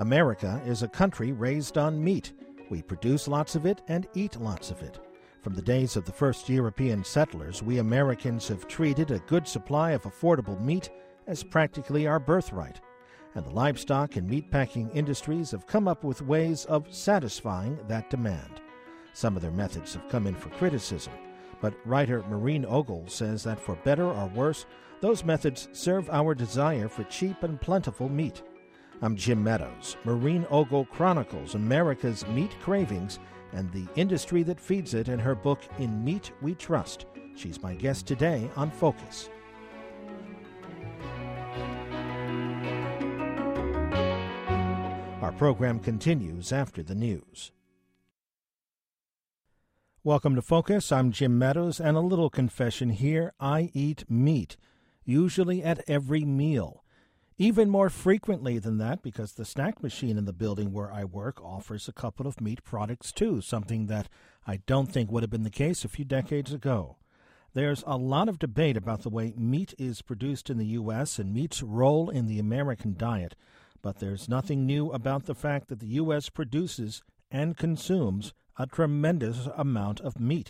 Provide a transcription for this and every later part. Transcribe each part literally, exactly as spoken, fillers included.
America is a country raised on meat. We produce lots of it and eat lots of it. From the days of the first European settlers, we Americans have treated a good supply of affordable meat as practically our birthright. And the livestock and meatpacking industries have come up with ways of satisfying that demand. Some of their methods have come in for criticism, but writer Maureen Ogle says that for better or worse, those methods serve our desire for cheap and plentiful meat. I'm Jim Meadows. Maureen Ogle chronicles America's meat cravings and the industry that feeds it in her book, In Meat We Trust. She's my guest today on Focus. Our program continues after the news. Welcome to Focus. I'm Jim Meadows, and a little confession here. I eat meat, usually at every meal. Even more frequently than that, because the snack machine in the building where I work offers a couple of meat products too, something that I don't think would have been the case a few decades ago. There's a lot of debate about the way meat is produced in the U S and meat's role in the American diet, but there's nothing new about the fact that the U S produces and consumes a tremendous amount of meat.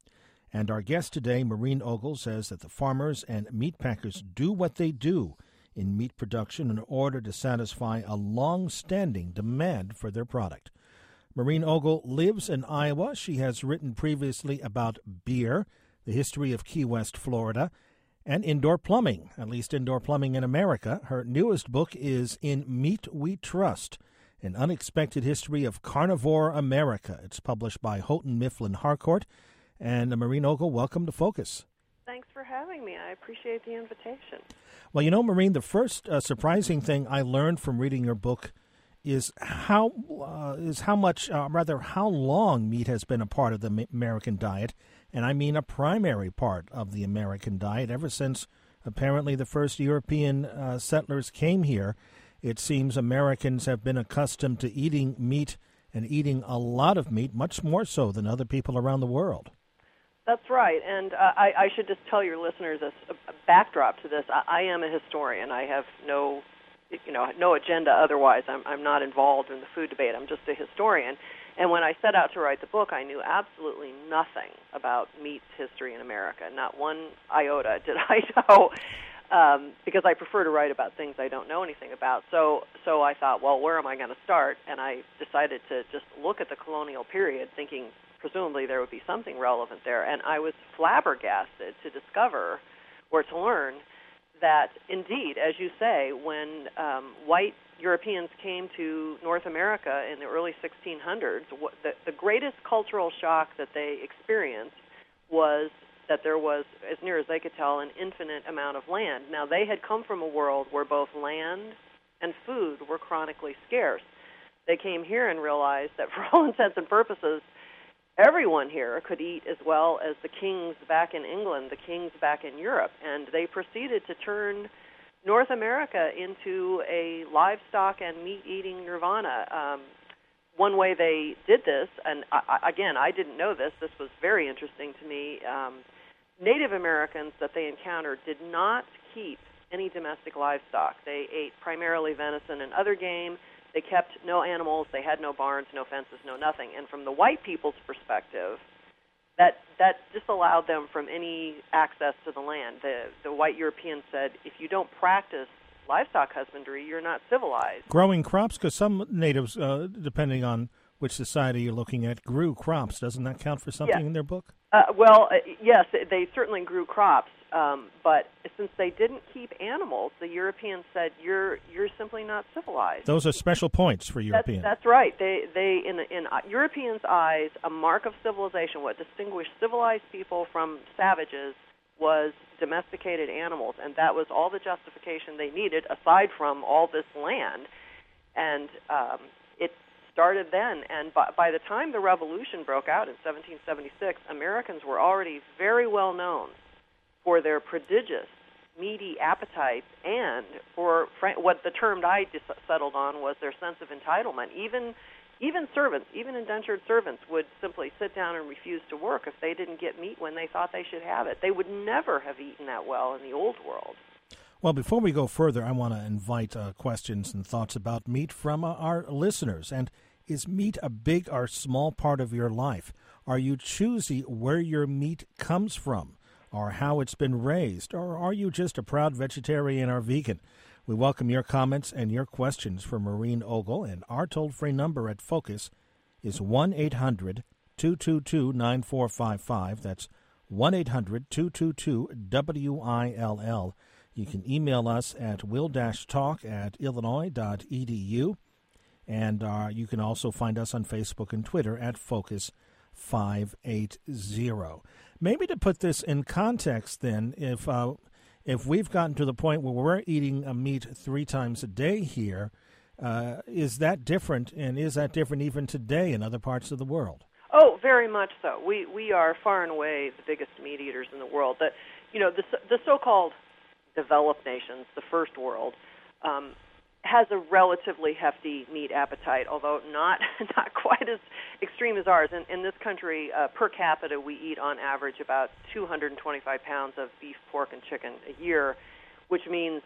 And our guest today, Maureen Ogle, says that the farmers and meat packers do what they do in meat production in order to satisfy a long-standing demand for their product. Maureen Ogle lives in Iowa. She has written previously about beer, the history of Key West, Florida, and indoor plumbing, at least indoor plumbing in America. Her newest book is In Meat We Trust, An Unexpected History of Carnivore America. It's published by Houghton Mifflin Harcourt. And uh, Maureen Ogle, welcome to Focus. Thanks for having me. I appreciate the invitation. Well, you know, Maureen, the first uh, surprising thing I learned from reading your book is how uh, is how much, uh, rather, how long meat has been a part of the American diet, and I mean a primary part of the American diet ever since apparently the first European uh, settlers came here. It seems Americans have been accustomed to eating meat and eating a lot of meat, much more so than other people around the world. That's right, and uh, I, I should just tell your listeners a, a backdrop to this. I, I am a historian. I have no, you know, no agenda otherwise. I'm, I'm not involved in the food debate. I'm just a historian. And when I set out to write the book, I knew absolutely nothing about meat's history in America. Not one iota did I know, um, because I prefer to write about things I don't know anything about. So, so I thought, well, where am I going to start? And I decided to just look at the colonial period, thinking presumably there would be something relevant there. And I was flabbergasted to discover or to learn that, indeed, as you say, when um, white Europeans came to North America in the early sixteen hundreds, the, the greatest cultural shock that they experienced was that there was, as near as they could tell, an infinite amount of land. Now, they had come from a world where both land and food were chronically scarce. They came here and realized that for all intents and purposes, everyone here could eat as well as the kings back in England, the kings back in Europe, and they proceeded to turn North America into a livestock and meat-eating nirvana. Um, one way they did this, and I, again, I didn't know this, this was very interesting to me, um, Native Americans that they encountered did not keep any domestic livestock. They ate primarily venison and other game. They kept no animals. They had no barns, no fences, no nothing. And from the white people's perspective, that that disallowed them from any access to the land. The, the white Europeans said, if you don't practice livestock husbandry, you're not civilized. Growing crops, because some natives, uh, depending on which society you're looking at, grew crops. Doesn't that count for something yeah. in their book? Uh, well, uh, yes, they certainly grew crops. Um, but since they didn't keep animals, the Europeans said, "You're you're simply not civilized." Those are special points for Europeans. That's, that's right. They they in in Europeans' eyes, a mark of civilization, what distinguished civilized people from savages, was domesticated animals, and that was all the justification they needed, aside from all this land. And um, it started then. And by, by the time the Revolution broke out in seventeen seventy-six, Americans were already very well known for their prodigious, meaty appetites, and for what the term I just settled on was their sense of entitlement. Even even servants, even indentured servants, would simply sit down and refuse to work if they didn't get meat when they thought they should have it. They would never have eaten that well in the old world. Well, before we go further, I want to invite uh, questions and thoughts about meat from uh, our listeners. And is meat a big or small part of your life? Are you choosy where your meat comes from or how it's been raised? Or are you just a proud vegetarian or vegan? We welcome your comments and your questions for Maureen Ogle, and our toll-free number at Focus is one eight hundred two two two nine four five five. That's one eight hundred two two two W I L L. You can email us at will-talk at illinois dot e d u, and uh, you can also find us on Facebook and Twitter at Focus five eighty. Maybe to put this in context, then, if uh, if we've gotten to the point where we're eating a meat three times a day here, uh, is that different, and is that different even today in other parts of the world? Oh, very much so. We we are far and away the biggest meat eaters in the world. That you know the the so-called developed nations, the first world, um, has a relatively hefty meat appetite, although not not quite as extreme as ours. In, in this country, uh, per capita, we eat on average about two hundred twenty-five pounds of beef, pork, and chicken a year, which means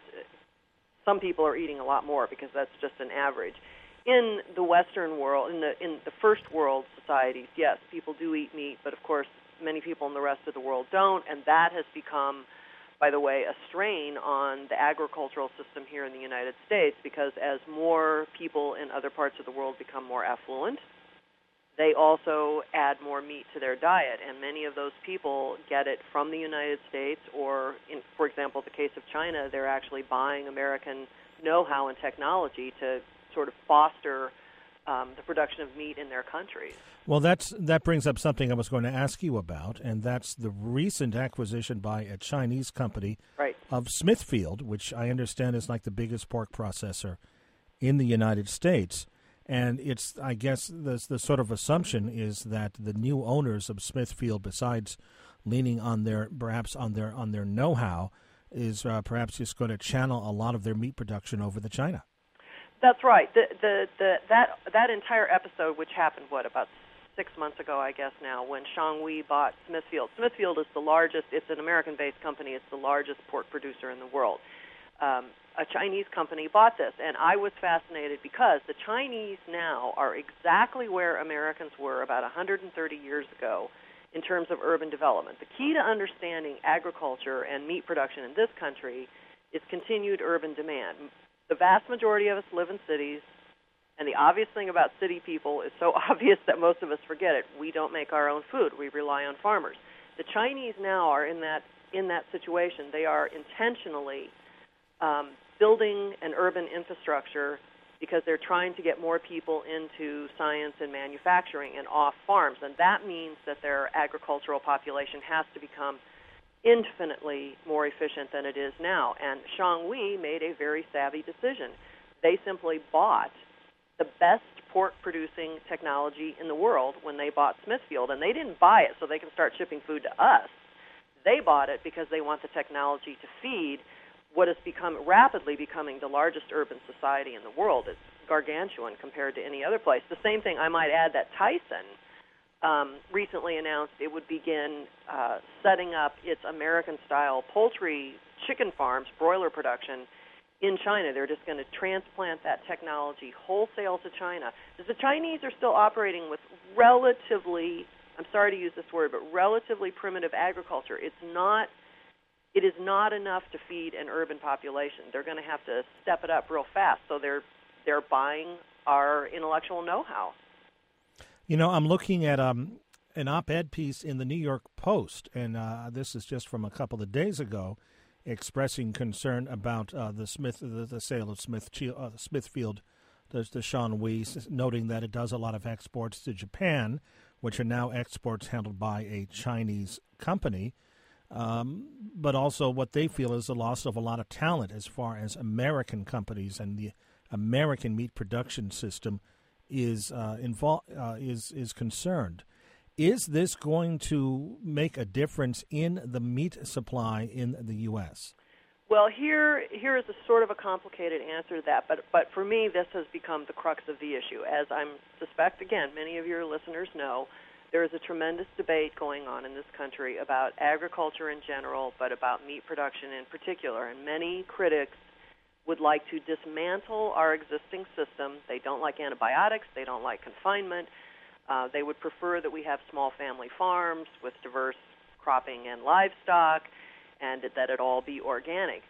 some people are eating a lot more because that's just an average. In the Western world, in the in the first world societies, yes, people do eat meat, but of course, many people in the rest of the world don't, and that has become, by the way, a strain on the agricultural system here in the United States, because as more people in other parts of the world become more affluent, they also add more meat to their diet, and many of those people get it from the United States, or, in, for example, the case of China, they're actually buying American know-how and technology to sort of foster um, the production of meat in their countries. Well, that's that brings up something I was going to ask you about, and that's the recent acquisition by a Chinese company right. of Smithfield, which I understand is like the biggest pork processor in the United States. And it's, I guess, the, the sort of assumption is that the new owners of Smithfield, besides leaning on their, perhaps on their on their know-how, is uh, perhaps just going to channel a lot of their meat production over to China. That's right. The, the, the, that that entire episode, which happened, what, about six months ago, I guess now, when Shanghui bought Smithfield. Smithfield is the largest, it's an American-based company, it's the largest pork producer in the world. Um, a Chinese company bought this, and I was fascinated because the Chinese now are exactly where Americans were about one hundred thirty years ago in terms of urban development. The key to understanding agriculture and meat production in this country is continued urban demand. The vast majority of us live in cities, and the obvious thing about city people is so obvious that most of us forget it. We don't make our own food. We rely on farmers. The Chinese now are in that in that situation. They are intentionally um, building an urban infrastructure because they're trying to get more people into science and manufacturing and off farms, and that means that their agricultural population has to become infinitely more efficient than it is now. And Shanghui made a very savvy decision. They simply bought the best pork-producing technology in the world when they bought Smithfield, and they didn't buy it so they can start shipping food to us. They bought it because they want the technology to feed what has become rapidly becoming the largest urban society in the world. It's gargantuan compared to any other place. The same thing, I might add, that Tyson um, recently announced it would begin uh, setting up its American-style poultry chicken farms, broiler production, in China. They're just going to transplant that technology wholesale to China. Because the Chinese are still operating with relatively, I'm sorry to use this word, but relatively primitive agriculture. It's not, it is not enough to feed an urban population. They're going to have to step it up real fast. So they're they're buying our intellectual know-how. You know, I'm looking at um, an op-ed piece in the New York Post, and uh, this is just from a couple of days ago, expressing concern about uh, the Smith, the, the sale of Smith, uh, Smithfield to, to Shanghui, noting that it does a lot of exports to Japan, which are now exports handled by a Chinese company, um, but also what they feel is the loss of a lot of talent as far as American companies and the American meat production system is uh, invol- uh, is is concerned. Is this going to make a difference in the meat supply in the U S? Well, here here is a sort of a complicated answer to that, but but for me, this has become the crux of the issue. As I'm suspect, again, many of your listeners know, There is a tremendous debate going on in this country about agriculture in general, but about meat production in particular. And many critics would like to dismantle our existing system. They don't like antibiotics. They don't like confinement. Uh, they would prefer that we have small family farms with diverse cropping and livestock, and that it all be organic.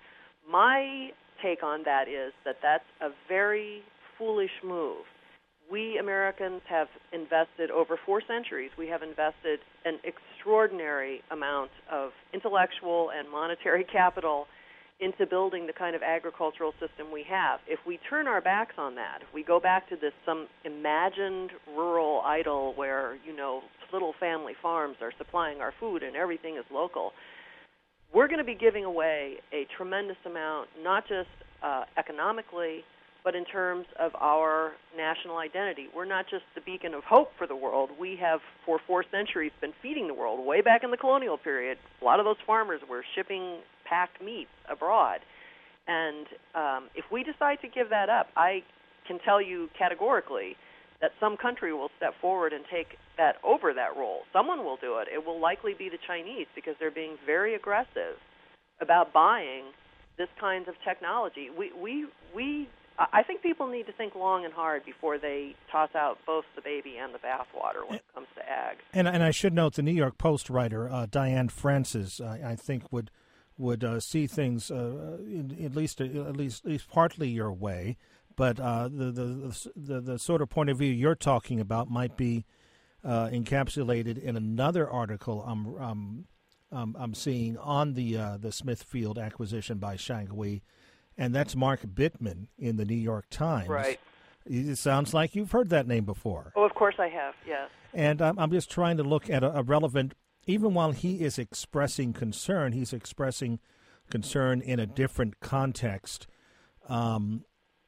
My take on that is that that's a very foolish move. We Americans have invested over four centuries. We have invested an extraordinary amount of intellectual and monetary capital into building the kind of agricultural system we have. If we turn our backs on that, if we go back to this some imagined rural idyll where, you know, little family farms are supplying our food and everything is local, we're going to be giving away a tremendous amount, not just uh, economically, but in terms of our national identity. We're not just the beacon of hope for the world. We have, for four centuries, been feeding the world. Way back in the colonial period, a lot of those farmers were shipping packed meat abroad. And um, if we decide to give that up, I can tell you categorically that some country will step forward and take that over that role. Someone will do it. It will likely be the Chinese, because they're being very aggressive about buying this kinds of technology. We, we, we I think people need to think long and hard before they toss out both the baby and the bathwater when it comes to ag. And and I should note the New York Post writer uh, Diane Francis, uh, I think would would uh, see things uh, in, at least at least at least partly your way, but uh, the, the the the sort of point of view you're talking about might be uh, encapsulated in another article I'm um, um, I'm seeing on the uh, the Smithfield acquisition by Shanghui. And that's Mark Bittman in the New York Times. Right. It sounds like you've heard that name before. Oh, of course I have, yes. And um, I'm just trying to look at a, a relevant, even while he is expressing concern, he's expressing concern in a different context um,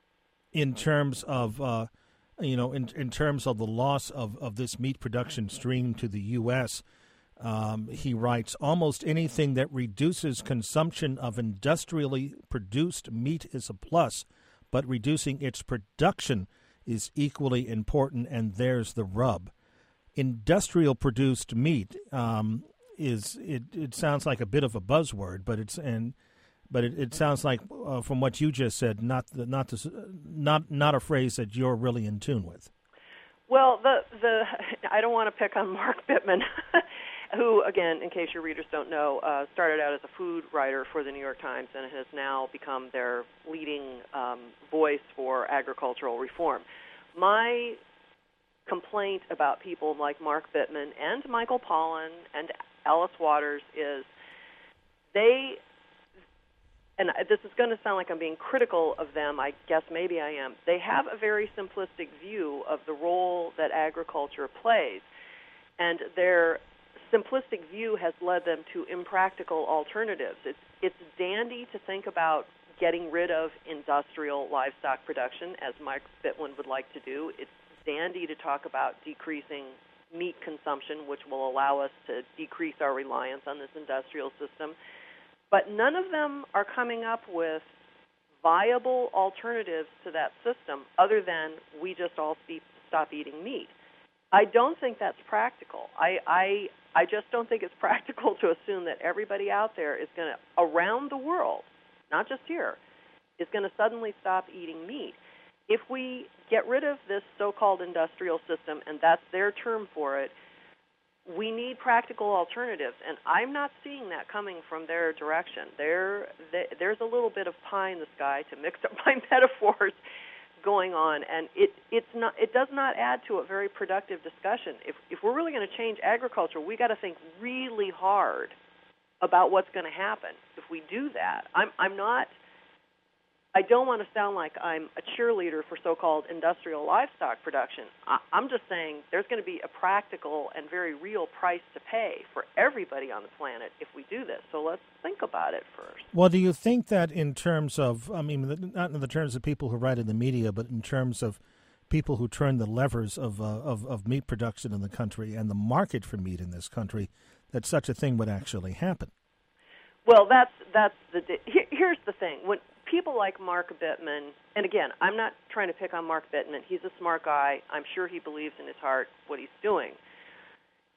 in terms of, uh, you know, in, in terms of the loss of, of this meat production stream to the U S Um, he writes, almost anything that reduces consumption of industrially produced meat is a plus, but reducing its production is equally important, and there's the rub. Industrial produced meat um, is it, it sounds like a bit of a buzzword, but it's and but it, it sounds like uh, from what you just said, not the, not the, not not a phrase that you're really in tune with. Well, the the I don't want to pick on Mark Bittman. Who, again, in case your readers don't know, uh, started out as a food writer for the New York Times and has now become their leading um, voice for agricultural reform. My complaint about people like Mark Bittman and Michael Pollan and Alice Waters is they, and this is going to sound like I'm being critical of them, I guess maybe I am, they have a very simplistic view of the role that agriculture plays, and their simplistic view has led them to impractical alternatives. It's, it's dandy to think about getting rid of industrial livestock production, as Mike Bittman would like to do. It's dandy to talk about decreasing meat consumption, which will allow us to decrease our reliance on this industrial system. But none of them are coming up with viable alternatives to that system other than we just all stop eating meat. I don't think that's practical. I, I I just don't think it's practical to assume that everybody out there is going to, around the world, not just here, is going to suddenly stop eating meat. If we get rid of this so-called industrial system, and that's their term for it, we need practical alternatives, and I'm not seeing that coming from their direction. There, there's a little bit of pie in the sky, to mix up my metaphors, going on, and it it's not it does not add to a very productive discussion. If if we're really going to change agriculture, we got to think really hard about what's going to happen. If we do that, I'm I'm not. I don't want to sound like I'm a cheerleader for so-called industrial livestock production. I, I'm just saying there's going to be a practical and very real price to pay for everybody on the planet if we do this. So let's think about it first. Well, do you think that in terms of, I mean, not in the terms of people who write in the media, but in terms of people who turn the levers of, uh, of, of meat production in the country and the market for meat in this country, that such a thing would actually happen? Well, that's that's the here, here's the thing. When people like Mark Bittman, and again, I'm not trying to pick on Mark Bittman. He's a smart guy. I'm sure he believes in his heart what he's doing.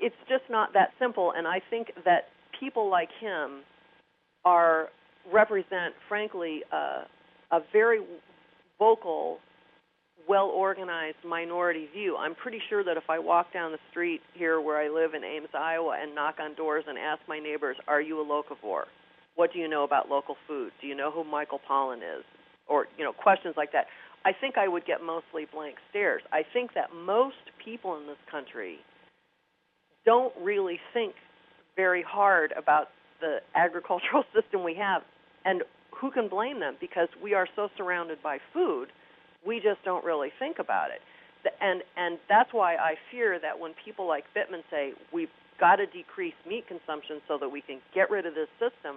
it's just not that simple, and I think that people like him are represent, frankly, uh, a very vocal, well-organized minority view. I'm pretty sure that if I walk down the street here where I live in Ames, Iowa, and knock on doors and ask my neighbors, are you a locavore? What do you know about local food? Do you know who Michael Pollan is? Or, you know, questions like that. I think I would get mostly blank stares. I think that most people in this country don't really think very hard about the agricultural system we have. And who can blame them? Because we are so surrounded by food, we just don't really think about it. And and that's why I fear that when people like Bittman say we've got to decrease meat consumption so that we can get rid of this system,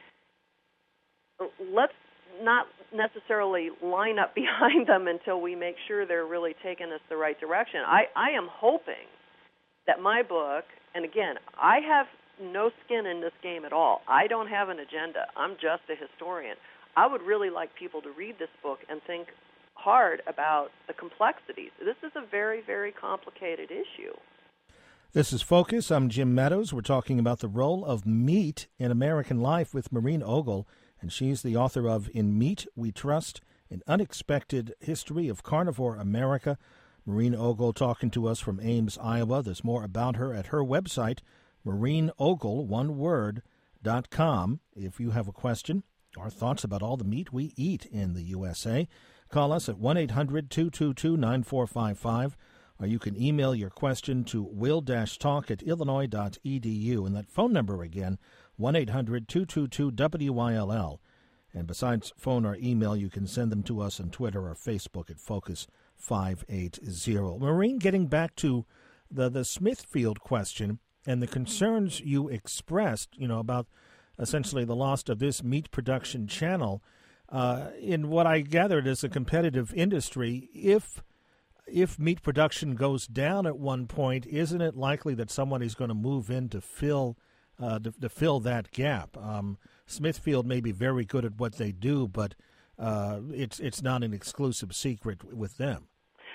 let's not necessarily line up behind them until we make sure they're really taking us the right direction. I, I am hoping that my book, and again, I have no skin in this game at all. I don't have an agenda. I'm just a historian. I would really like people to read this book and think hard about the complexities. This is a very, very complicated issue. This is Focus. I'm Jim Meadows. We're talking about the role of meat in American life with Maureen Ogle, and she's the author of In Meat We Trust, An Unexpected History of Carnivore America. Maureen Ogle talking to us from Ames, Iowa. There's more about her at her website, maureen ogle, one word, dot com. If you have a question or thoughts about all the meat we eat in the U S A, call us at one eight hundred two two two nine four five five, or you can email your question to will-talk at illinois dot e d u. And that phone number again, one eight hundred two two two W Y L L. And besides phone or email, you can send them to us on Twitter or Facebook at Focus five eighty. Maureen, getting back to the, the Smithfield question and the concerns you expressed, you know, about essentially the loss of this meat production channel, uh, in what I gathered is a competitive industry, if if meat production goes down at one point, isn't it likely that somebody's going to move in to fill uh, to, to fill that gap? Um, Smithfield may be very good at what they do, but uh, it's it's not an exclusive secret with them.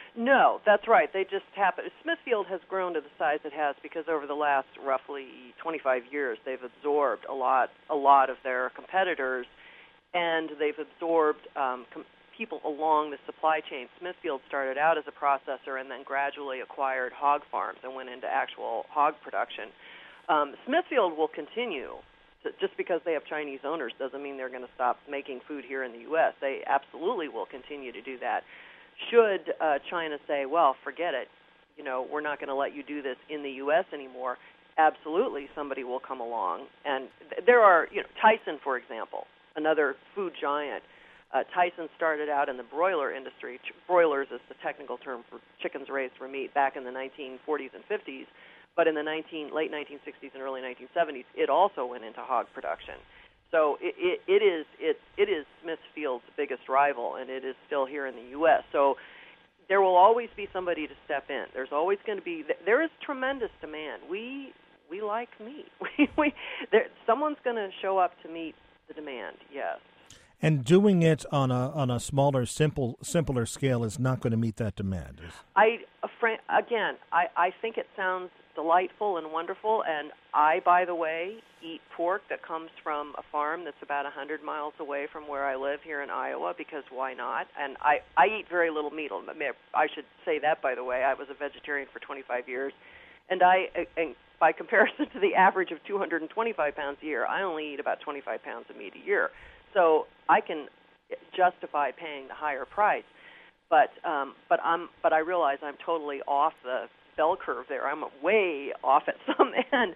No, that's right. They just happen. Smithfield has grown to the size it has because over the last roughly twenty-five years, they've absorbed a lot, a lot of their competitors, and they've absorbed um, com- people along the supply chain. Smithfield started out as a processor and then gradually acquired hog farms and went into actual hog production. Um, Smithfield will continue. To, just because they have Chinese owners doesn't mean they're going to stop making food here in the U S. They absolutely will continue to do that. Should uh, China say, well, forget it, you know, we're not going to let you do this in the U S anymore, absolutely somebody will come along. And th- there are, you know, Tyson, for example, another food giant. Uh, Tyson started out in the broiler industry. Ch- broilers is the technical term for chickens raised for meat back in the nineteen forties and fifties. But in the nineteen, late nineteen sixties and early nineteen seventies, it also went into hog production. So it, it, it is it, it is Smithfield's biggest rival, and it is still here in the U S. So there will always be somebody to step in. There's always going to be there is tremendous demand. We we like meat. We, we there, someone's going to show up to meet the demand. Yes. And doing it on a on a smaller, simple, simpler scale is not going to meet that demand. I again, I, I think it sounds delightful and wonderful. And I, by the way, eat pork that comes from a farm that's about one hundred miles away from where I live here in Iowa, because why not? And I, I eat very little meat. I should say that, by the way. I was a vegetarian for twenty-five years. And I, and by comparison to the average of two hundred twenty-five pounds a year, I only eat about twenty-five pounds of meat a year. So I can justify paying the higher price, but um, but I'm but I realize I'm totally off the bell curve there. I'm way off at some end.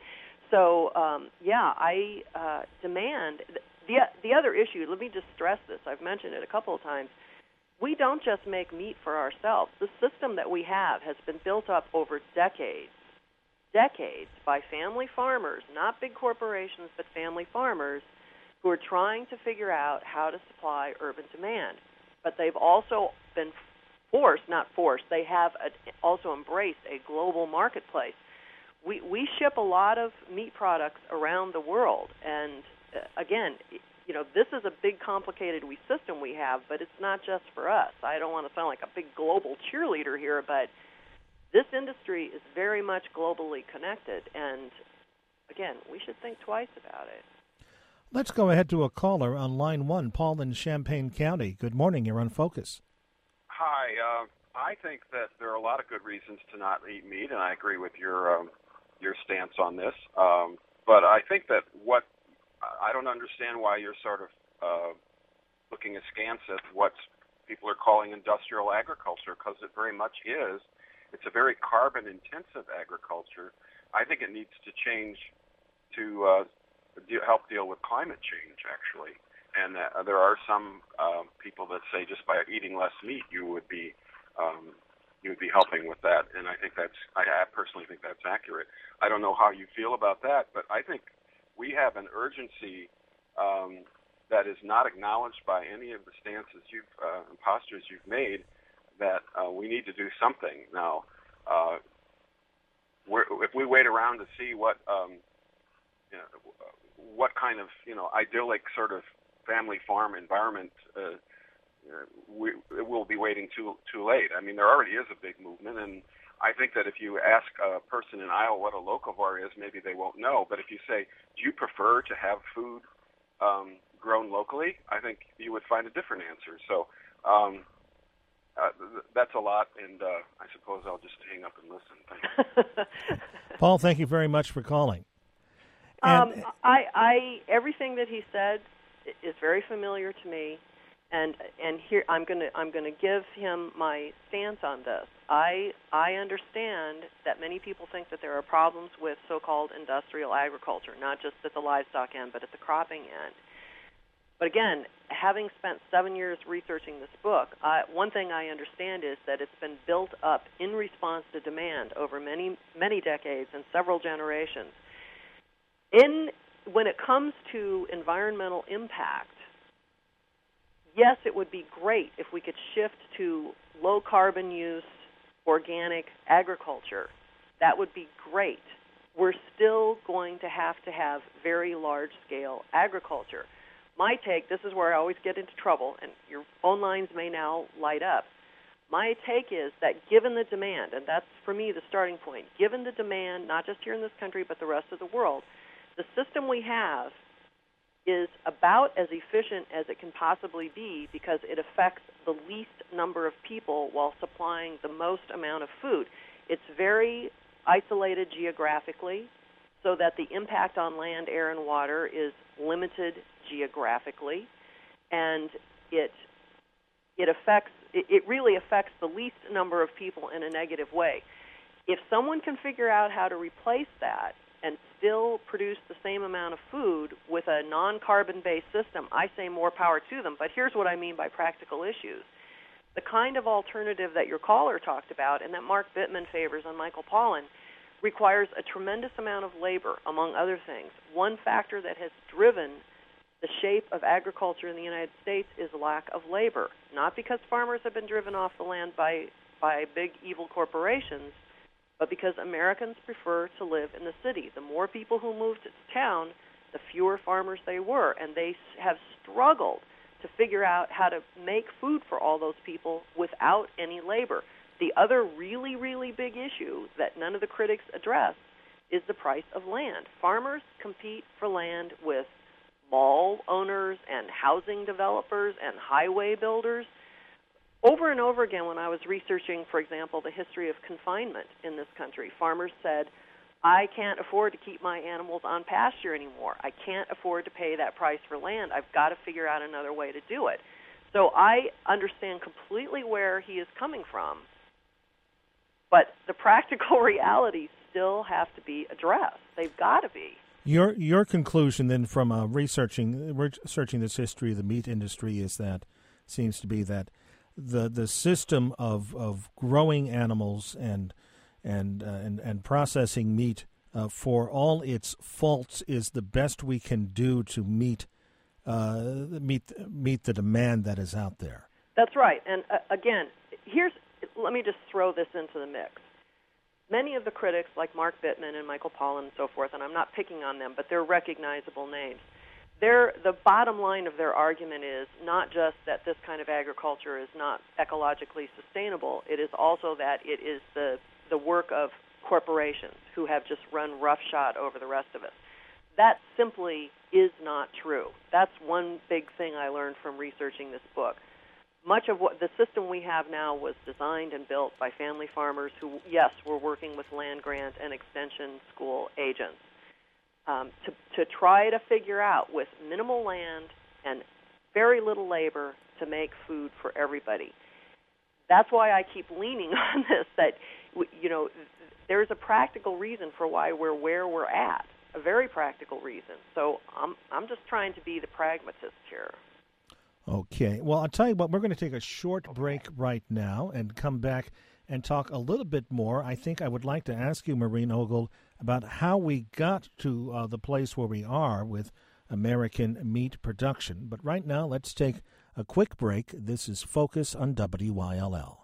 So um, yeah, I uh, demand the the other issue. Let me just stress this. I've mentioned it a couple of times. We don't just make meat for ourselves. The system that we have has been built up over decades, decades by family farmers, not big corporations, but family farmers, who are trying to figure out how to supply urban demand. But they've also been forced, not forced, they have a, also embraced a global marketplace. We we ship a lot of meat products around the world, and uh, again, you know, this is a big, complicated we system we have, but it's not just for us. I don't want to sound like a big global cheerleader here, but this industry is very much globally connected, and again, we should think twice about it. Let's go ahead to a caller on line one, Paul in Champaign County. Good morning. You're on Focus. Hi. Uh, I think that there are a lot of good reasons to not eat meat, and I agree with your um, your stance on this. Um, but I think that what I don't understand why you're sort of uh, looking askance at what people are calling industrial agriculture, because it very much is. It's a very carbon-intensive agriculture. I think it needs to change to uh, de- help deal with climate change, actually. And uh, there are some uh, people that say just by eating less meat, you would be um, you would be helping with that. And I think that's I, I personally think that's accurate. I don't know how you feel about that, but I think we have an urgency um, that is not acknowledged by any of the stances you've uh, and postures you've made. That uh, we need to do something now. Uh, we're, if we wait around to see what um, you know, what kind of you know idyllic sort of family farm environment, uh, we will be waiting too too late. I mean, there already is a big movement, and I think that if you ask a person in Iowa what a locavore is, maybe they won't know. But if you say, do you prefer to have food um, grown locally, I think you would find a different answer. So um, uh, th- that's a lot, and uh, I suppose I'll just hang up and listen. Thank you. Paul, thank you very much for calling. And, um, I, I, everything that he said is very familiar to me, and and here I'm going to I'm going to give him my stance on this. I I understand that many people think that there are problems with so-called industrial agriculture, not just at the livestock end, but at the cropping end. But again, having spent seven years researching this book, I, one thing I understand is that it's been built up in response to demand over many many decades and several generations. In when it comes to environmental impact, yes, it would be great if we could shift to low-carbon use, organic agriculture. That would be great. We're still going to have to have very large-scale agriculture. My take, this is where I always get into trouble, and your phone lines may now light up. My take is that given the demand, and that's for me the starting point, given the demand, not just here in this country but the rest of the world, the system we have is about as efficient as it can possibly be because it affects the least number of people while supplying the most amount of food. It's very isolated geographically so that the impact on land, air, and water is limited geographically, and it it affects it, it really affects the least number of people in a negative way. If someone can figure out how to replace that and still produce the same amount of food with a non-carbon-based system, I say more power to them. But here's what I mean by practical issues. The kind of alternative that your caller talked about and that Mark Bittman favors on Michael Pollan requires a tremendous amount of labor, among other things. One factor that has driven the shape of agriculture in the United States is lack of labor, not because farmers have been driven off the land by, by big evil corporations, but because Americans prefer to live in the city. The more people who moved to town, the fewer farmers they were, and they have struggled to figure out how to make food for all those people without any labor. The other really, really big issue that none of the critics address is the price of land. Farmers compete for land with mall owners and housing developers and highway builders. Over and over again, when I was researching, for example, the history of confinement in this country, farmers said, I can't afford to keep my animals on pasture anymore. I can't afford to pay that price for land. I've got to figure out another way to do it. So I understand completely where he is coming from, but the practical realities still have to be addressed. They've got to be. Your your conclusion then from uh, researching researching this history of the meat industry is that seems to be that the the system of, of growing animals and and uh, and and processing meat uh, for all its faults is the best we can do to meet uh, meet meet the demand that is out there. That's right. And uh, again, here's let me just throw this into the mix. Many of the critics, like Mark Bittman and Michael Pollan and so forth, and I'm not picking on them, but they're recognizable names. They're, the bottom line of their argument is not just that this kind of agriculture is not ecologically sustainable, it is also that it is the, the work of corporations who have just run roughshod over the rest of us. That simply is not true. That's one big thing I learned from researching this book. Much of what the system we have now was designed and built by family farmers who, yes, were working with land grant and extension school agents um, to, to try to figure out with minimal land and very little labor to make food for everybody. That's why I keep leaning on this, that, you know, there's a practical reason for why we're where we're at, a very practical reason. So I'm I'm just trying to be the pragmatist here. Okay. Well, I'll tell you what, we're going to take a short okay. break right now and come back and talk a little bit more. I think I would like to ask you, Maureen Ogle, about how we got to uh, the place where we are with American meat production. But right now, let's take a quick break. This is Focus on W I L L.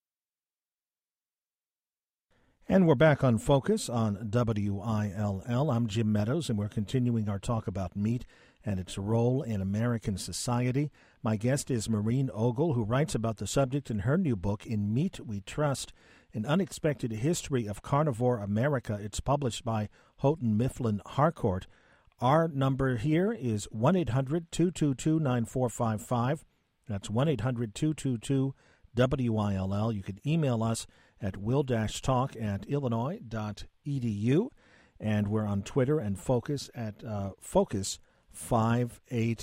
And we're back on Focus on W I L L. I'm Jim Meadows, and we're continuing our talk about meat and its role in American society. My guest is Maureen Ogle, who writes about the subject in her new book, In Meat We Trust, An Unexpected History of Carnivore America. It's published by Houghton Mifflin Harcourt. Our number here is one eight hundred two two two nine four five five. That's one eight hundred two two two W I L L. You can email us at will-talk at illinois dot e d u. And we're on Twitter and Focus at uh, Focus five eighty.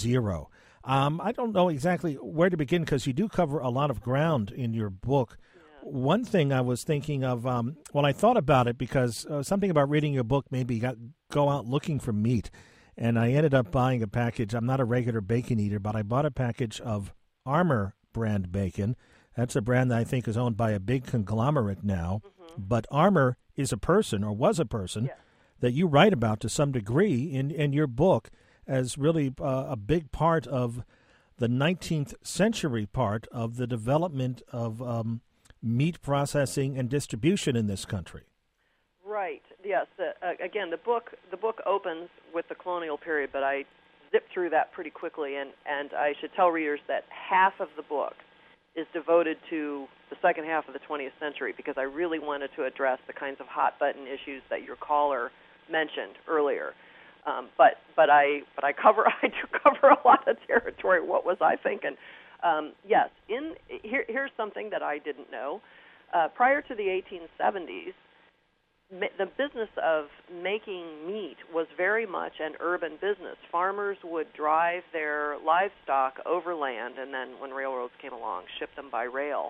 Um, I don't know exactly where to begin because you do cover a lot of ground in your book. Yeah. One thing I was thinking of, um, well, I thought about it because uh, something about reading your book made me got, go out looking for meat. And I ended up buying a package. I'm not a regular bacon eater, but I bought a package of Armour brand bacon. That's a brand that I think is owned by a big conglomerate now. Mm-hmm. But Armour is a person, or was a person, yeah. that you write about to some degree in, in your book as really uh, a big part of the nineteenth century part of the development of um, meat processing and distribution in this country. Right. Yes. The, uh, again, the book the book opens with the colonial period, but I zipped through that pretty quickly, and, and I should tell readers that half of the book is devoted to the second half of the twentieth century because I really wanted to address the kinds of hot-button issues that your caller mentioned earlier. Um, but but I but I cover I do cover a lot of territory. What was I thinking? Um, yes. In here here's something that I didn't know. Uh, prior to the eighteen seventies, ma- the business of making meat was very much an urban business. Farmers would drive their livestock overland, and then when railroads came along, ship them by rail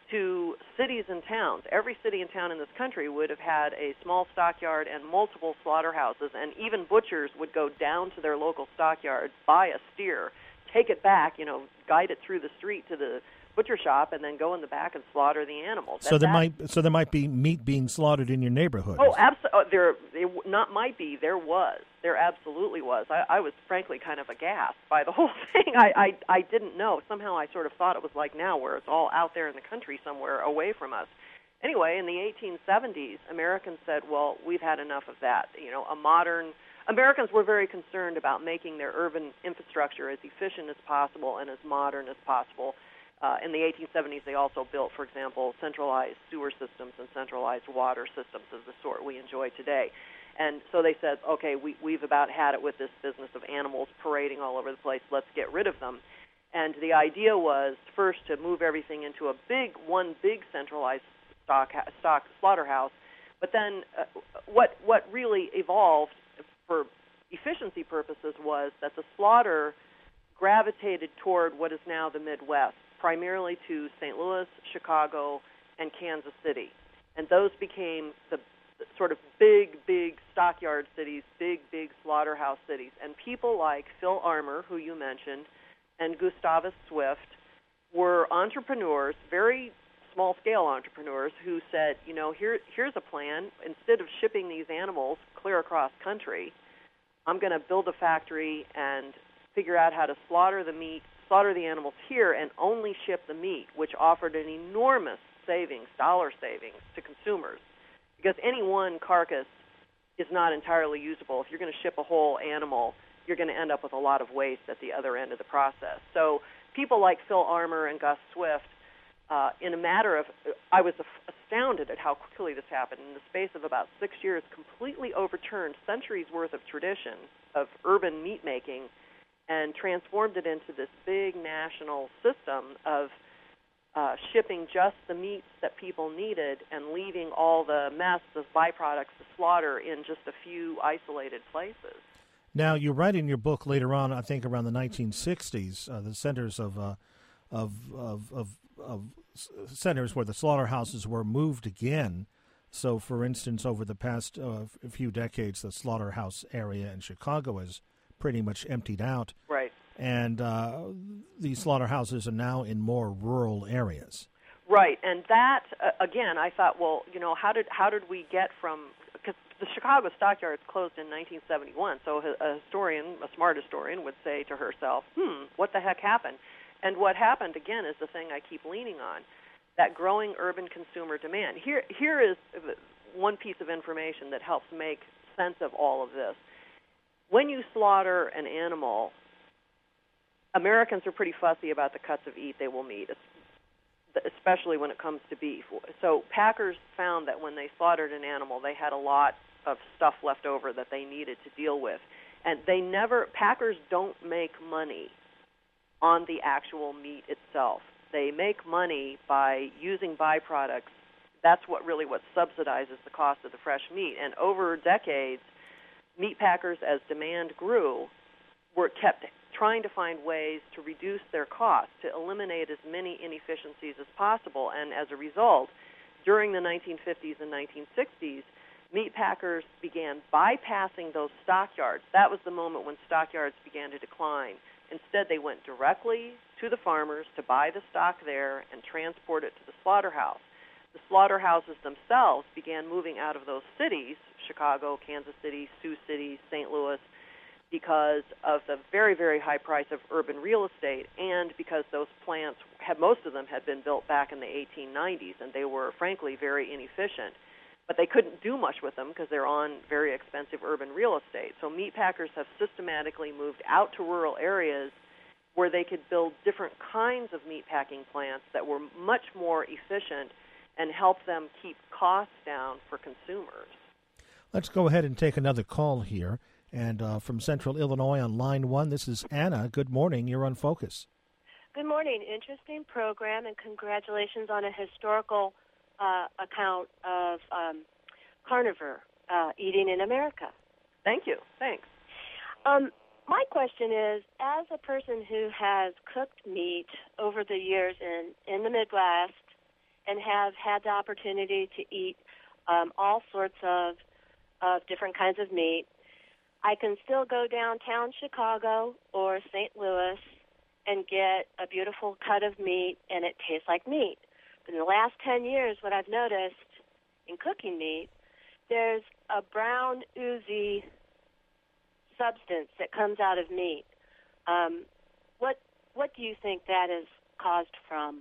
to cities and towns. Every city and town in this country would have had a small stockyard and multiple slaughterhouses, and even butchers would go down to their local stockyard, buy a steer, take it back, you know, guide it through the street to the butcher shop, and then go in the back and slaughter the animals. So there that, might so there might be meat being slaughtered in your neighborhood. Oh, absolutely. There, it not might be. There was. There absolutely was. I, I was frankly kind of aghast by the whole thing. I, I I didn't know. Somehow I sort of thought it was like now, where it's all out there in the country somewhere away from us. Anyway, in the eighteen seventies, Americans said, "Well, we've had enough of that." You know, a modern Americans were very concerned about making their urban infrastructure as efficient as possible and as modern as possible. Uh, in the eighteen seventies, they also built, for example, centralized sewer systems and centralized water systems of the sort we enjoy today. And so they said, okay, we, we've about had it with this business of animals parading all over the place. Let's get rid of them. And the idea was first to move everything into a big, one big centralized stock, stock slaughterhouse. But then uh, what what really evolved for efficiency purposes was that the slaughter gravitated toward what is now the Midwest, primarily to Saint Louis, Chicago, and Kansas City. And those became the sort of big, big stockyard cities, big, big slaughterhouse cities. And people like Phil Armour, who you mentioned, and Gustavus Swift were entrepreneurs, very small-scale entrepreneurs, who said, you know, here, here's a plan. Instead of shipping these animals clear across country, I'm going to build a factory and figure out how to slaughter the meat, slaughter the animals here, and only ship the meat, which offered an enormous savings, dollar savings, to consumers. Because any one carcass is not entirely usable. If you're going to ship a whole animal, you're going to end up with a lot of waste at the other end of the process. So people like Phil Armour and Gus Swift uh, in a matter of, I was astounded at how quickly this happened. In the space of about six years, completely overturned centuries' worth of tradition of urban meat making and transformed it into this big national system of uh, shipping just the meats that people needed and leaving all the mess of byproducts to slaughter in just a few isolated places. Now, you write in your book later on, I think around the nineteen sixties, uh, the centers of, uh, of, of, of, of centers where the slaughterhouses were moved again. So, for instance, over the past uh, few decades, the slaughterhouse area in Chicago is pretty much emptied out. Right. And uh, these slaughterhouses are now in more rural areas. Right, and that, uh, again, I thought, well, you know, how did how did we get from, because the Chicago stockyards closed in nineteen seventy-one, so a historian, a smart historian, would say to herself, hmm, what the heck happened? And what happened, again, is the thing I keep leaning on, that growing urban consumer demand. Here, here is one piece of information that helps make sense of all of this. When you slaughter an animal, Americans are pretty fussy about the cuts of meat they will eat, especially when it comes to beef. So packers found that when they slaughtered an animal, they had a lot of stuff left over that they needed to deal with. And they never, packers don't make money on the actual meat itself. They make money by using byproducts. That's what really what subsidizes the cost of the fresh meat. And over decades, meat packers, as demand grew, were kept trying to find ways to reduce their costs, to eliminate as many inefficiencies as possible. And as a result, during the nineteen fifties and nineteen sixties, meat packers began bypassing those stockyards. That was the moment when stockyards began to decline. Instead, they went directly to the farmers to buy the stock there and transport it to the slaughterhouse. The slaughterhouses themselves began moving out of those cities, Chicago, Kansas City, Sioux City, Saint Louis, because of the very, very high price of urban real estate and because those plants, had, most of them had been built back in the eighteen nineties, and they were, frankly, very inefficient. But they couldn't do much with them because they're on very expensive urban real estate. So meat packers have systematically moved out to rural areas where they could build different kinds of meat packing plants that were much more efficient and help them keep costs down for consumers. Let's go ahead and take another call here. And uh, from Central Illinois on line one, this is Anna. Good morning. You're on Focus. Good morning. Interesting program, and congratulations on a historical uh, account of um, carnivore uh, eating in America. Thank you. Thanks. Um, my question is, as a person who has cooked meat over the years in, in the Midwest and have had the opportunity to eat um, all sorts of, of different kinds of meat, I can still go downtown Chicago or Saint Louis and get a beautiful cut of meat, and it tastes like meat. But in the last ten years, what I've noticed in cooking meat, there's a brown, oozy substance that comes out of meat. Um, what what do you think that is caused from?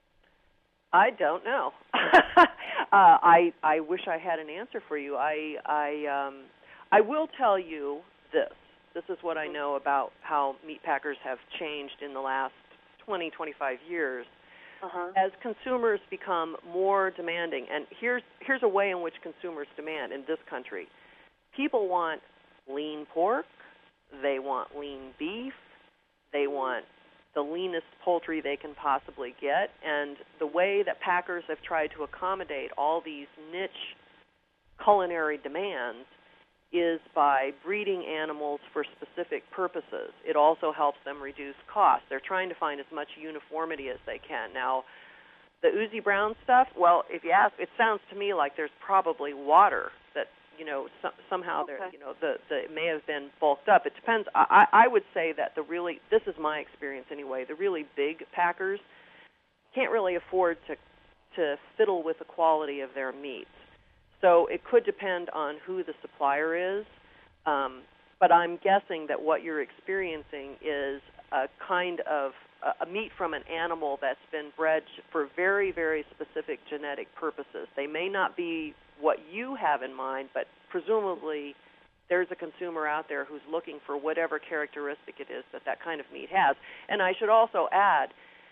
I don't know. uh, I I wish I had an answer for you. I I um, I will tell you this. This is what I know about how meat packers have changed in the last twenty, twenty-five years. Uh-huh. As consumers become more demanding, and here's here's a way in which consumers demand in this country. People want lean pork, they want lean beef, they want the leanest poultry they can possibly get, and the way that packers have tried to accommodate all these niche culinary demands is by breeding animals for specific purposes. It also helps them reduce costs. They're trying to find as much uniformity as they can. Now, the oozy brown stuff, well, if you ask, it sounds to me like there's probably water that, you know, so, somehow okay. there, you know, the, the it may have been bulked up. It depends. I, I would say that the really, this is my experience anyway, the really big packers can't really afford to to fiddle with the quality of their meats. So it could depend on who the supplier is, um, but I'm guessing that what you're experiencing is a kind of a, a meat from an animal that's been bred for very, very specific genetic purposes. They may not be what you have in mind, but presumably there's a consumer out there who's looking for whatever characteristic it is that that kind of meat has. And I should also add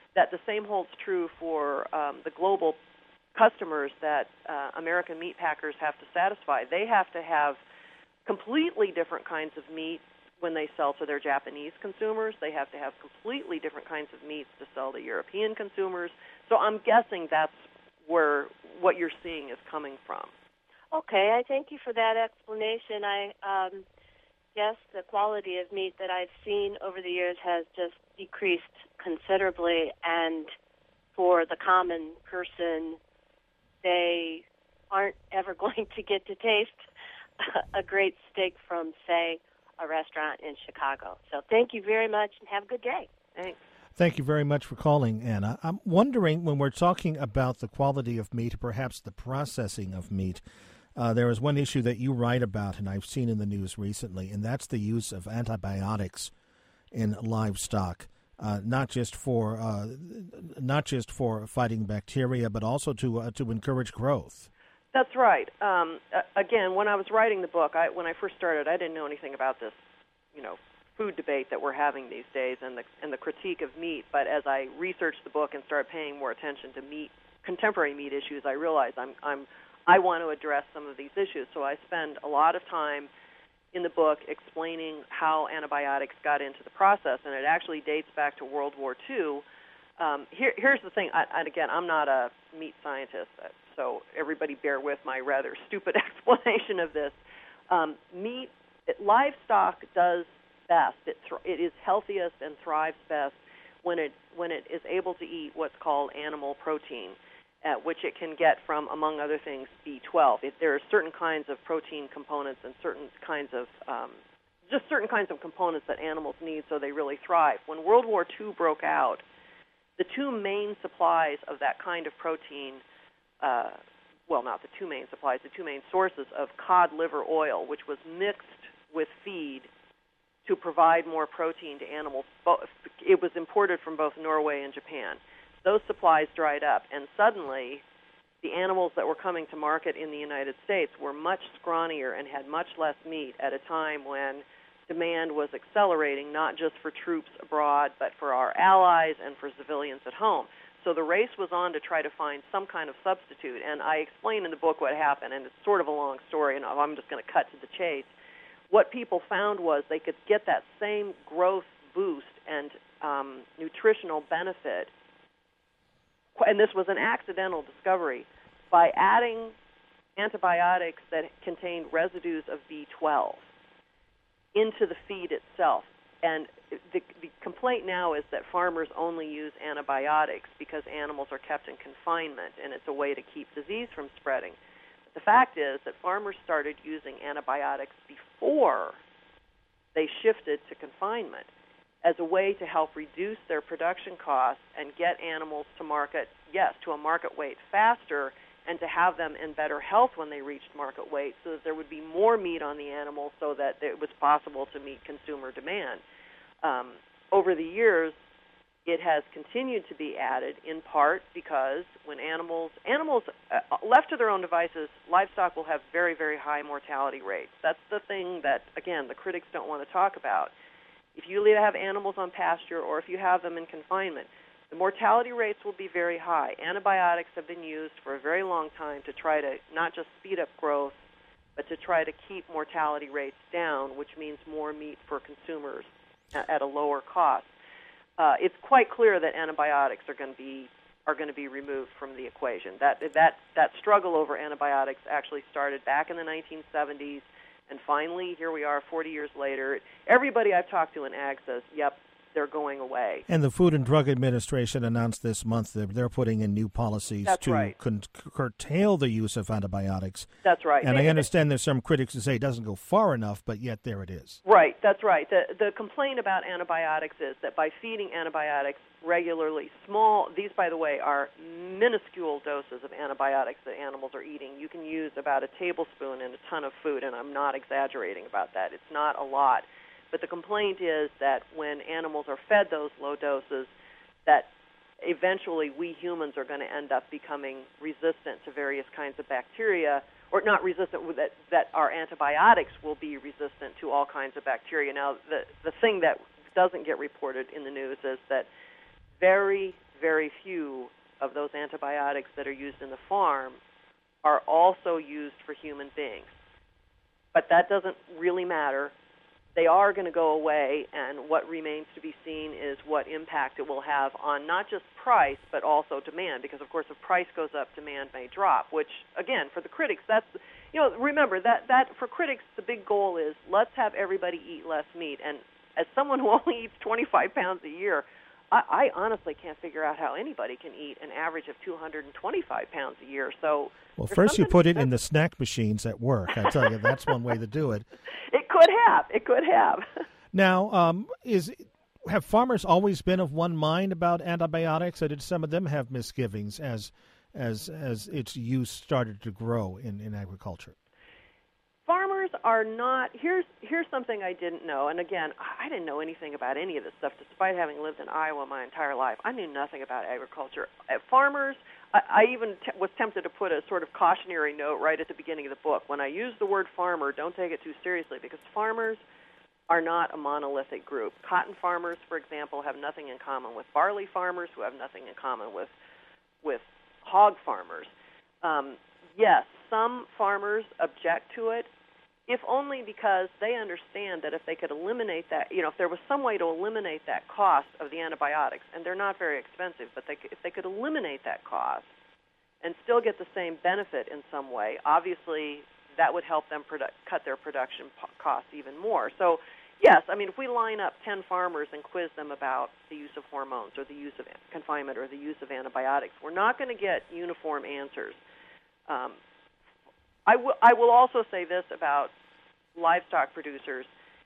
that the same holds true for um, the global customers that uh, American meat packers have to satisfy. They have to have completely different kinds of meat when they sell to their Japanese consumers. They have to have completely different kinds of meats to sell to European consumers. So I'm guessing that's where what you're seeing is coming from. Okay, I thank you for that explanation. I um, guess the quality of meat that I've seen over the years has just decreased considerably, and for the common person, they aren't ever going to get to taste a great steak from, say, a restaurant in Chicago. So thank you very much, and have a good day. Thanks. Thank you very much for calling, Anna. I'm wondering, when we're talking about the quality of meat, perhaps the processing of meat, uh, there is one issue that you write about, and I've seen in the news recently, and that's the use of antibiotics in livestock, uh, not just for uh, not just for fighting bacteria, but also to uh, to encourage growth. That's right. Um, again, when I was writing the book, I, when I first started, I didn't know anything about this, you know, food debate that we're having these days and the and the critique of meat. But as I researched the book and started paying more attention to meat, contemporary meat issues, I realized I'm I'm I want to address some of these issues. So I spend a lot of time in the book explaining how antibiotics got into the process, and it actually dates back to World War Two. Um, here, here's the thing, I, and again, I'm not a meat scientist, so everybody bear with my rather stupid explanation of this. Um, meat, it, livestock does best. It, th- it is healthiest and thrives best when it when it is able to eat what's called animal protein, uh, which it can get from, among other things, B twelve. It, there are certain kinds of protein components and certain kinds of um, just certain kinds of components that animals need so they really thrive. When World War Two broke out, the two main supplies of that kind of protein, uh, well, not the two main supplies, the two main sources of cod liver oil, which was mixed with feed to provide more protein to animals. It was imported from both Norway and Japan. Those supplies dried up, and suddenly the animals that were coming to market in the United States were much scrawnier and had much less meat at a time when demand was accelerating, not just for troops abroad, but for our allies and for civilians at home. So the race was on to try to find some kind of substitute, and I explain in the book what happened, and it's sort of a long story, and I'm just going to cut to the chase. What people found was they could get that same growth boost and um, nutritional benefit, and this was an accidental discovery, by adding antibiotics that contained residues of B twelve into the feed itself. And the, the complaint now is that farmers only use antibiotics because animals are kept in confinement, and it's a way to keep disease from spreading. But the fact is that farmers started using antibiotics before they shifted to confinement as a way to help reduce their production costs and get animals to market, yes, to a market weight faster, and to have them in better health when they reached market weight so that there would be more meat on the animal so that it was possible to meet consumer demand. Um, over the years, it has continued to be added in part because when animals, animals uh, left to their own devices, livestock will have very, very high mortality rates. That's the thing that, again, the critics don't want to talk about. If you have animals on pasture or if you have them in confinement, the mortality rates will be very high. Antibiotics have been used for a very long time to try to not just speed up growth, but to try to keep mortality rates down, which means more meat for consumers at a lower cost. Uh, it's quite clear that antibiotics are going to be are going to be removed from the equation. That that that struggle over antibiotics actually started back in the nineteen seventies, and finally, here we are forty years later. Everybody I've talked to in ag says, yep, they're going away. And the Food and Drug Administration announced this month that they're putting in new policies That's to right. con- curtail the use of antibiotics. That's right. And I understand there's some critics who say it doesn't go far enough, but yet there it is. Right, that's right. The the complaint about antibiotics is that by feeding antibiotics regularly, small, these, by the way, are minuscule doses of antibiotics that animals are eating. You can use about a tablespoon in a ton of food, and I'm not exaggerating about that. It's not a lot. But the complaint is that when animals are fed those low doses, that eventually we humans are going to end up becoming resistant to various kinds of bacteria, or not resistant, that, that our antibiotics will be resistant to all kinds of bacteria. Now, the, the thing that doesn't get reported in the news is that very, very few of those antibiotics that are used in the farm are also used for human beings. But that doesn't really matter. They are going to go away, and what remains to be seen is what impact it will have on not just price, but also demand, because, of course, if price goes up, demand may drop, which, again, for the critics, that's, you know, remember, that, that for critics, the big goal is let's have everybody eat less meat. And as someone who only eats twenty-five pounds a year, I, I honestly can't figure out how anybody can eat an average of two hundred twenty-five pounds a year. So, well, first you put it in the snack machines at work. I tell you, that's one way to do it. It could have. It could have. Now, um, is have farmers always been of one mind about antibiotics, or did some of them have misgivings as as as its use started to grow in, in agriculture? Farmers are not, here's here's something I didn't know, and again, I didn't know anything about any of this stuff, despite having lived in Iowa my entire life. I knew nothing about agriculture. Uh, farmers, I, I even t- was tempted to put a sort of cautionary note right at the beginning of the book. When I use the word farmer, don't take it too seriously, because farmers are not a monolithic group. Cotton farmers, for example, have nothing in common with barley farmers, who have nothing in common with, with hog farmers. Um, yes, some farmers object to it, if only because they understand that if they could eliminate that, you know, if there was some way to eliminate that cost of the antibiotics, and they're not very expensive, but they, if they could eliminate that cost and still get the same benefit in some way, obviously that would help them produ- cut their production po- costs even more. So, yes, I mean, if we line up ten farmers and quiz them about the use of hormones or the use of confinement or the use of antibiotics, we're not going to get uniform answers. Um, I, w- I will also say this about livestock producers.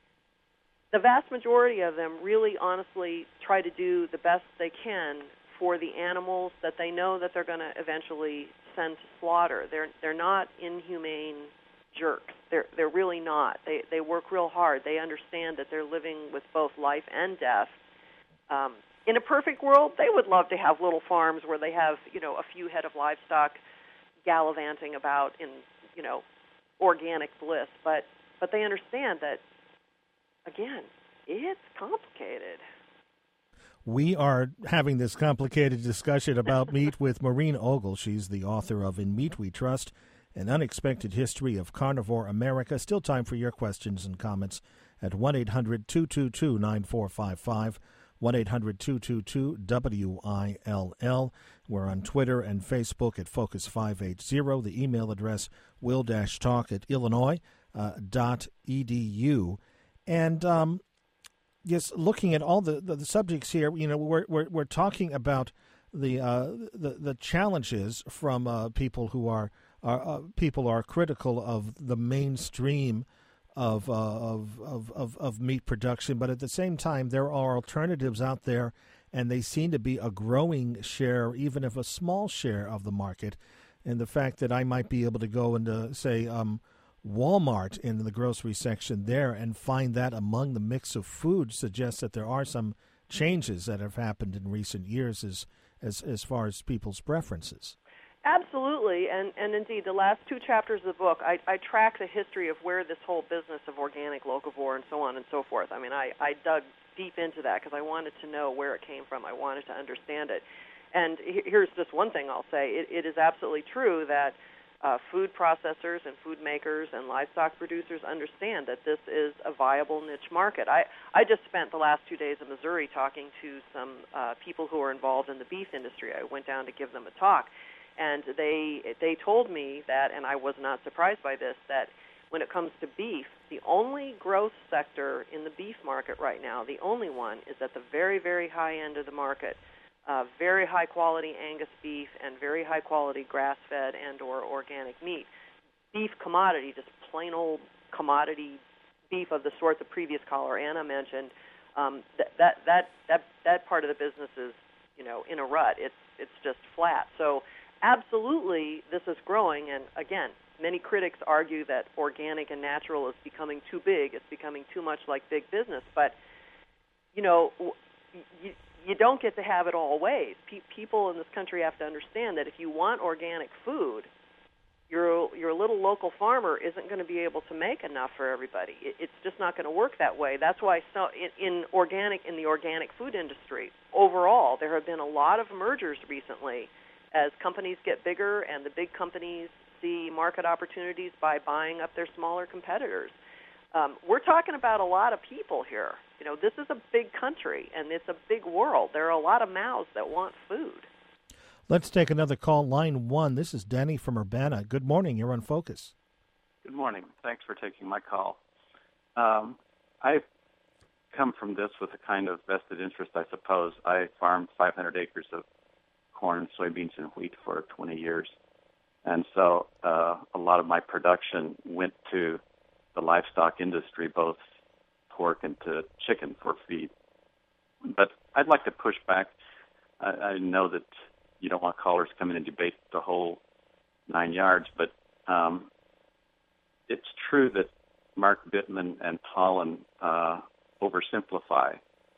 The vast majority of them really honestly try to do the best they can for the animals that they know that they're going to eventually send to slaughter. They're they're not inhumane jerks. They're they're really not. They they work real hard. They understand that they're living with both life and death. Um, in a perfect world, they would love to have little farms where they have, you know, a few head of livestock gallivanting about in, you know, organic bliss. But but they understand that, again, it's complicated. We are having this complicated discussion about meat with Maureen Ogle. She's the author of In Meat We Trust, An Unexpected History of Carnivore America. Still time for your questions and comments at one eight hundred two two two nine four five five, one eight hundred two two two W I L L. We're on Twitter and Facebook at Focus five eighty. The email address will-talk at illinois dot e d u. And um, yes, looking at all the, the, the subjects here, you know, we're we're, we're talking about the uh, the the challenges from uh, people who are are uh, people are critical of the mainstream of, uh, of of of of meat production, but at the same time, there are alternatives out there, and they seem to be a growing share, even if a small share of the market. And the fact that I might be able to go into, say, um, Walmart in the grocery section there and find that among the mix of food suggests that there are some changes that have happened in recent years as as, as far as people's preferences. Absolutely, and, and indeed, the last two chapters of the book, I, I track the history of where this whole business of organic, locavore, and so on and so forth. I mean, I, I dug deep into that because I wanted to know where it came from. I wanted to understand it. And here's just one thing I'll say. It, it is absolutely true that uh, food processors and food makers and livestock producers understand that this is a viable niche market. I, I just spent the last two days in Missouri talking to some uh, people who are involved in the beef industry. I went down to give them a talk. And they they told me that, and I was not surprised by this, that when it comes to beef, the only growth sector in the beef market right now, the only one, is at the very, very high end of the market. Uh, very high-quality Angus beef and very high-quality grass-fed and or organic meat. Beef commodity, just plain old commodity beef of the sort the previous caller, Anna, mentioned, um, that, that, that, that, that part of the business is, you know, in a rut. It's, it's just flat. So absolutely, this is growing, and again, many critics argue that organic and natural is becoming too big. It's becoming too much like big business. But, you know, you, you don't get to have it all ways. Pe- people in this country have to understand that if you want organic food, your your little local farmer isn't going to be able to make enough for everybody. It, it's just not going to work that way. That's why so in, in organic in the organic food industry overall, there have been a lot of mergers recently as companies get bigger and the big companies see market opportunities by buying up their smaller competitors. Um, we're talking about a lot of people here. You know, this is a big country and it's a big world. There are a lot of mouths that want food. Let's take another call. Line one. This is Danny from Urbana. Good morning. You're on Focus. Good morning. Thanks for taking my call. Um, I've come from this with a kind of vested interest, I suppose. I farmed five hundred acres of corn, soybeans, and wheat for twenty years. And so uh, a lot of my production went to the livestock industry, both pork and to chicken for feed. But I'd like to push back. I, I know that you don't want callers coming and debate the whole nine yards, but um, it's true that Mark Bittman and Pollan uh, oversimplify.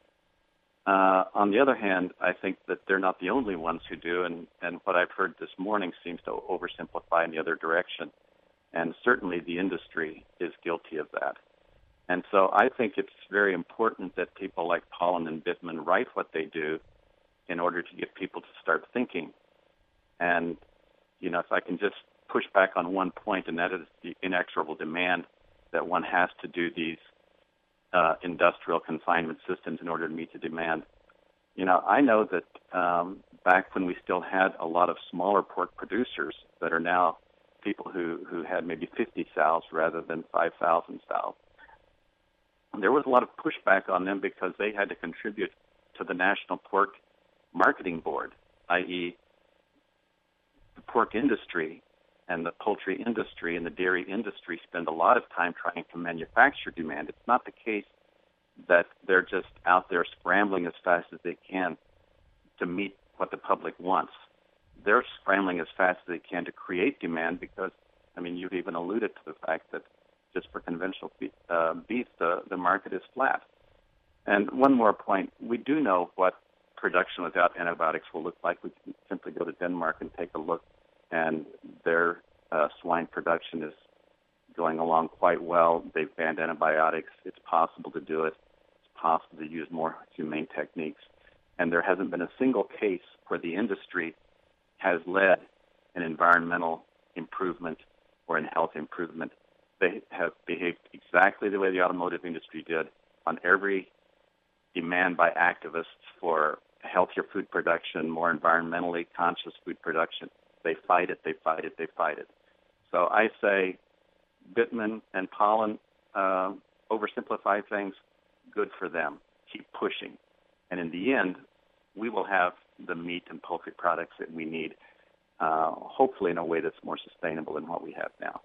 Uh, on the other hand, I think that they're not the only ones who do, and, and what I've heard this morning seems to oversimplify in the other direction. And certainly the industry is guilty of that. And so I think it's very important that people like Pollan and Bittman write what they do in order to get people to start thinking. And, you know, if I can just push back on one point, and that is the inexorable demand that one has to do these uh, industrial confinement systems in order to meet the demand. You know, I know that um, back when we still had a lot of smaller pork producers that are now people who, who had maybe fifty sows rather than five thousand sows, there was a lot of pushback on them because they had to contribute to the National Pork Marketing Board, that is the pork industry and the poultry industry and the dairy industry spend a lot of time trying to manufacture demand. It's not the case that they're just out there scrambling as fast as they can to meet what the public wants. They're scrambling as fast as they can to create demand because, I mean, you've even alluded to the fact that just for conventional beef, uh, beef the, the market is flat. And one more point, we do know what production without antibiotics will look like. We can simply go to Denmark and take a look, and their uh, swine production is going along quite well. They've banned antibiotics. It's possible to do it. It's possible to use more humane techniques. And there hasn't been a single case where the industry has led an environmental improvement or an health improvement. They have behaved exactly the way the automotive industry did on every demand by activists for healthier food production, more environmentally conscious food production. They fight it, they fight it, they fight it. So I say Bittman and Pollan uh, oversimplify things. Good for them. Keep pushing. And in the end, we will have the meat and poultry products that we need, uh, hopefully in a way that's more sustainable than what we have now.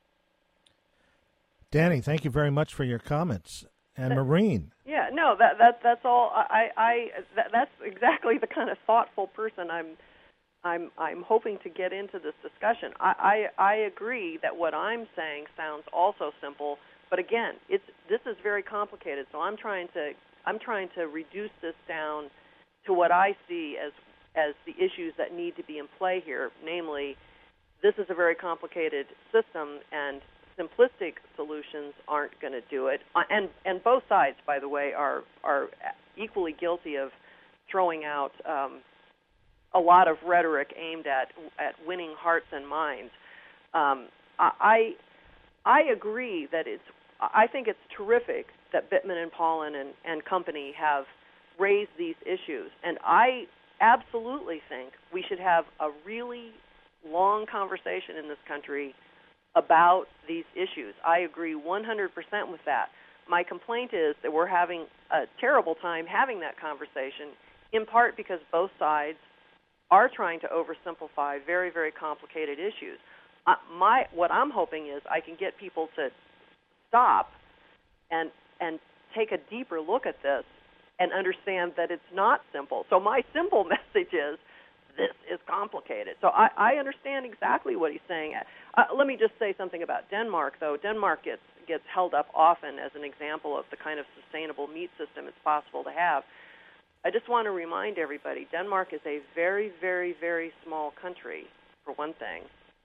Danny, thank you very much for your comments. And Maureen. Yeah, no, that that that's all. I I that, that's exactly the kind of thoughtful person I'm I'm I'm hoping to get into this discussion. I, I I agree that what I'm saying sounds also simple, but again, it's this is very complicated. So I'm trying to I'm trying to reduce this down to what I see as as the issues that need to be in play here. Namely, this is a very complicated system, and simplistic solutions aren't going to do it. And and both sides, by the way, are are equally guilty of throwing out um, a lot of rhetoric aimed at at winning hearts and minds. Um, I I agree that it's. I think it's terrific that Bittman and Pollan and, and company have raised these issues, and I absolutely think we should have a really long conversation in this country about these issues. I agree one hundred percent with that. My complaint is that we're having a terrible time having that conversation, in part because both sides are trying to oversimplify very, very complicated issues. Uh, my what I'm hoping is I can get people to stop and and take a deeper look at this and understand that it's not simple. So my simple message is, this is complicated. So I, I understand exactly what he's saying. Uh, let me just say something about Denmark, though. Denmark gets gets held up often as an example of the kind of sustainable meat system it's possible to have. I just want to remind everybody, Denmark is a very, very, very small country, for one thing.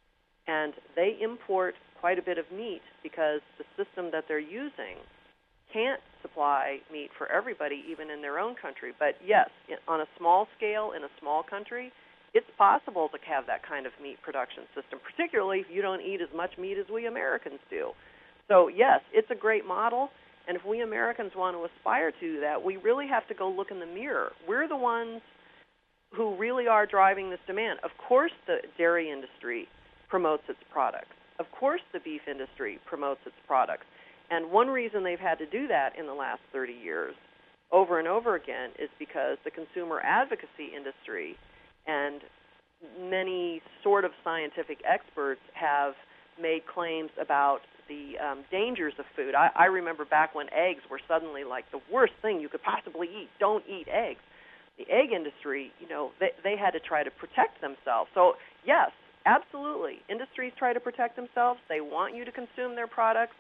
And they import quite a bit of meat because the system that they're using can't supply meat for everybody, even in their own country. But yes, on a small scale, in a small country, it's possible to have that kind of meat production system, particularly if you don't eat as much meat as we Americans do. So yes, it's a great model, and if we Americans want to aspire to that, we really have to go look in the mirror. We're the ones who really are driving this demand. Of course the dairy industry promotes its products. Of course the beef industry promotes its products. And one reason they've had to do that in the last thirty years over and over again is because the consumer advocacy industry and many sort of scientific experts have made claims about the um, dangers of food. I, I remember back when eggs were suddenly like the worst thing you could possibly eat. Don't eat eggs. The egg industry, you know, they, they had to try to protect themselves. So, yes, absolutely. Industries try to protect themselves. They want you to consume their products.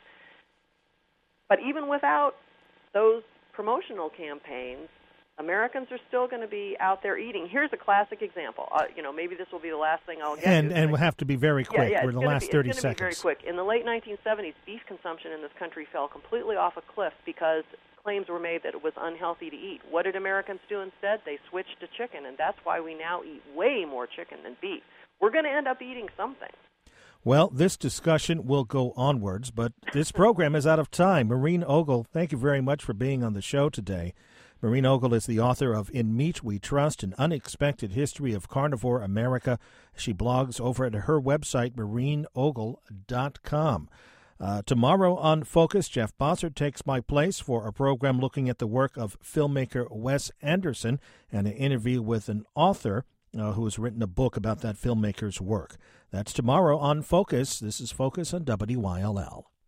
But even without those promotional campaigns, Americans are still going to be out there eating. Here's a classic example. Uh, you know, maybe this will be the last thing I'll get and, to. And we'll have to be very quick. Yeah, yeah, We're in the last be, thirty it's seconds. It's going to be very quick. In the late nineteen seventies, beef consumption in this country fell completely off a cliff because claims were made that it was unhealthy to eat. What did Americans do instead? They switched to chicken, and that's why we now eat way more chicken than beef. We're going to end up eating something. Well, this discussion will go onwards, but this program is out of time. Maureen Ogle, thank you very much for being on the show today. Maureen Ogle is the author of In Meat We Trust, An Unexpected History of Carnivore America. She blogs over at her website, maureen ogle dot com. Uh, tomorrow on Focus, Jeff Bossert takes my place for a program looking at the work of filmmaker Wes Anderson and an interview with an author uh, who has written a book about that filmmaker's work. That's tomorrow on Focus. This is Focus on W Y L L.